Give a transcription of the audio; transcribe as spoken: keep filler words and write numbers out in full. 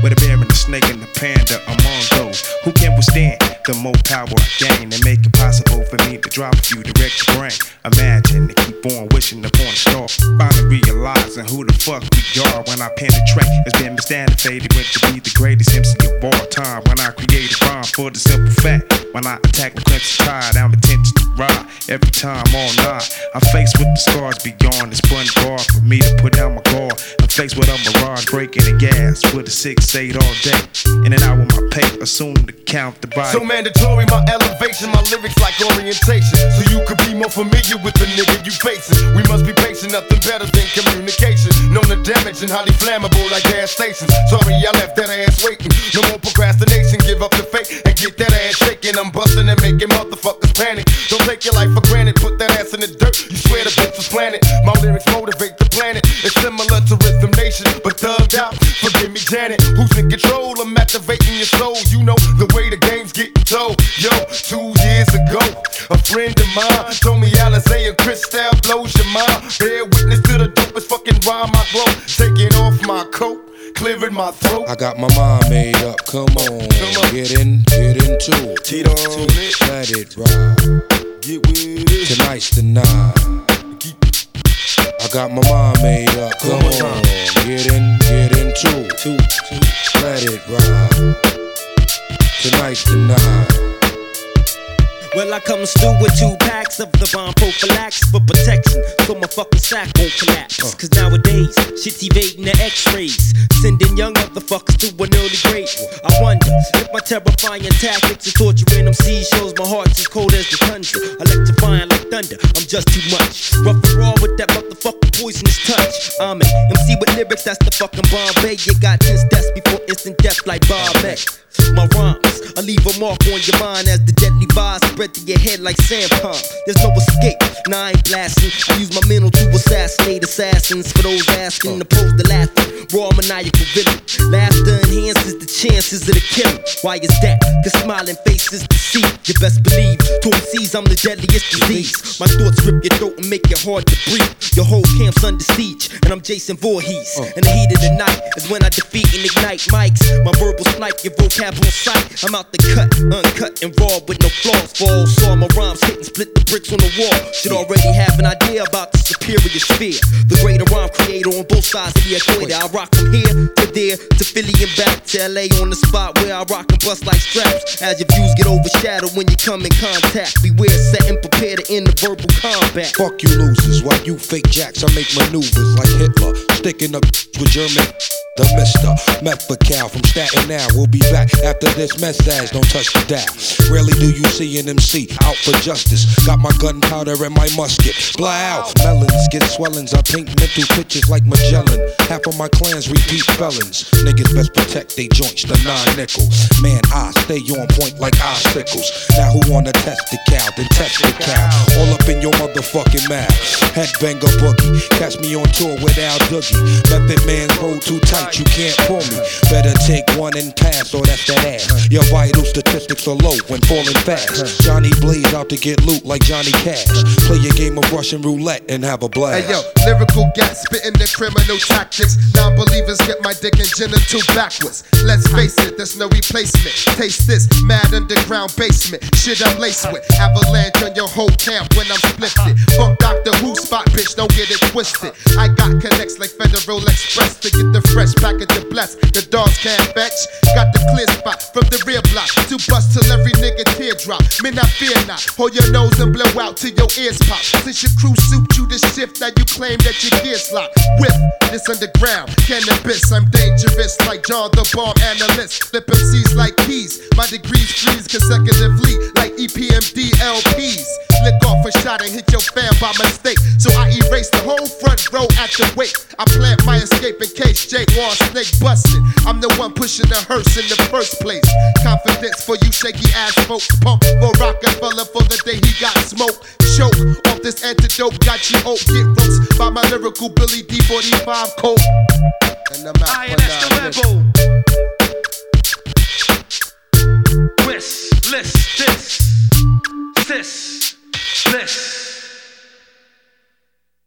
with a bear and a snake and a panda among those who can withstand the more power I gain and make it possible for me to drop a few direct your brain. Imagine to keep on wishing upon a star, finally realizing who the fuck we are when I penetrate. It's been misstantified with to be the greatest M C of all time. When I create a rhyme for the simple fact, when I attack the crimson tide, I'm intention to ride every time all night. I'm faced with the scars beyond this button bar for me to put down my guard. I'm faced with a mirage breaking the gas with a six eight all day. In and out with my pay, assume to count the body. So mandatory, my elevation, my lyrics like orientation, so you could be more familiar with the nigga you facing. We must be patient, nothing better than communication. Known to damage and highly flammable like gas stations. Sorry, I left that ass waiting. No more procrastination, give up the fake and get that ass shaking. I'm busting and making motherfuckers panic. Don't take your life for granted, put that ass in the dirt. You swear the bitch was planted. My lyrics motivate the planet. It's similar to Rhythm Nation, but thugged out. Forgive me, Janet. Who's in control? I'm activating your soul. You know the way the game's getting told. Yo, two years ago, a friend of mine told me Alizé and Cristal blows your mind. Bear witness to the dopest fucking rhyme I grow. Taking off my coat, clearing my throat. I got my mind made up, come on. Come on. Get in, get into it. Tito, let it ride. Get with it. Tonight's the night. I got my mind made up, come on. Get in, get into it. Let it ride. Tonight's the night. Well, I come through with two packs of the bomb prophylaxis for protection, so my fucking sack won't collapse. Cause nowadays, shit's evading the x-rays, sending young motherfuckers to an early grave. I wonder if my terrifying tactics of torturing M Cs shows my heart's as cold as the tundra, electrifying like thunder. I'm just too much, rough and raw with that motherfucking poisonous touch. I'm an M C with lyrics, that's the fucking Bombay. You got ten steps before instant death like Bob X. My rhymes, I leave a mark on your mind as the deadly vibes spread to your head like sandpalm. There's no escape, nah I ain't blasting. I use my mental to assassinate assassins. For those asking, opposed to laughing, raw maniacal villain. Laughter enhances the chances of the killing. Why is that? Cause smiling faces deceive. You best believe, to M Cs I'm the deadliest disease. My thoughts rip your throat and make it hard to breathe. Your whole camp's under siege, and I'm Jason Voorhees. In the heat of the night is when I defeat and ignite mics. My verbal snipe, your vocab on sight. I'm out the cut, uncut and raw with no flaws. For all saw my rhymes hit and split the bricks on the wall. Should already have an idea about the superior sphere. The greater rhyme creator on both sides of the equator. I rock from here to there, to Philly and back to L A on the spot where I rock and bust like straps. As your views get overshadowed when you come in contact. Beware, set and prepare to end the verbal combat. Fuck you losers, while you fake jacks, I make maneuvers like Hitler, sticking up with German. The Mister Mephical from Staten Island. We'll be back after this message. Don't touch the dial. Rarely do you see an M C out for justice. Got my gunpowder and my musket. Fly out. Melons get swellings. I paint mental pictures like Magellan. Half of my clans repeat felons. Niggas best protect they joints, the nine nickel. Man, I stay on point like icicles. Now who wanna test the cow? Then test the cow. All up in your motherfucking mouth. Headbanger boogie. Catch me on tour with Al Doogie. Method man roll too tight. You can't pull me. Better take one and pass, or that's that ass. Your vital statistics are low when falling fast. Johnny Blaze out to get loot like Johnny Cash. Play a game of Russian roulette and have a blast. Hey yo, lyrical gas spitting the criminal tactics. Non-believers get my dick and genital backwards. Let's face it, there's no replacement. Taste this mad underground basement. Shit I'm laced with. Avalanche on your whole camp when I'm splifted. Fuck Doctor Who spot, bitch, don't get it twisted. I got connects like Federal Express to get the fresh package of bless. The dogs can't fetch. Got the clear spot from the rear block to bust till every nigga teardrop. Men, I fear not. Hold your nose and blow out till your ears pop. Since your crew suit you to shift, now you claim that your gears locked. With this underground cannabis, I'm dangerous like John the Bomb Analyst. Flip M Cs like keys. My degrees freeze consecutively like E P M D L Ps. Lick off a shot and hit your fan by mistake. So I erase the whole front row at the wake. I plant my escape in case Jake wants snake busted. I'm the one pushing the hearse in the first place. Confidence for you shaky ass folks. Pump for Rockefeller for the day he got smoked. Choke off this antidote, got you oak. Get roast by my lyrical Billy D forty-five coat. And I'm out for now. Twist, list, this, this, this.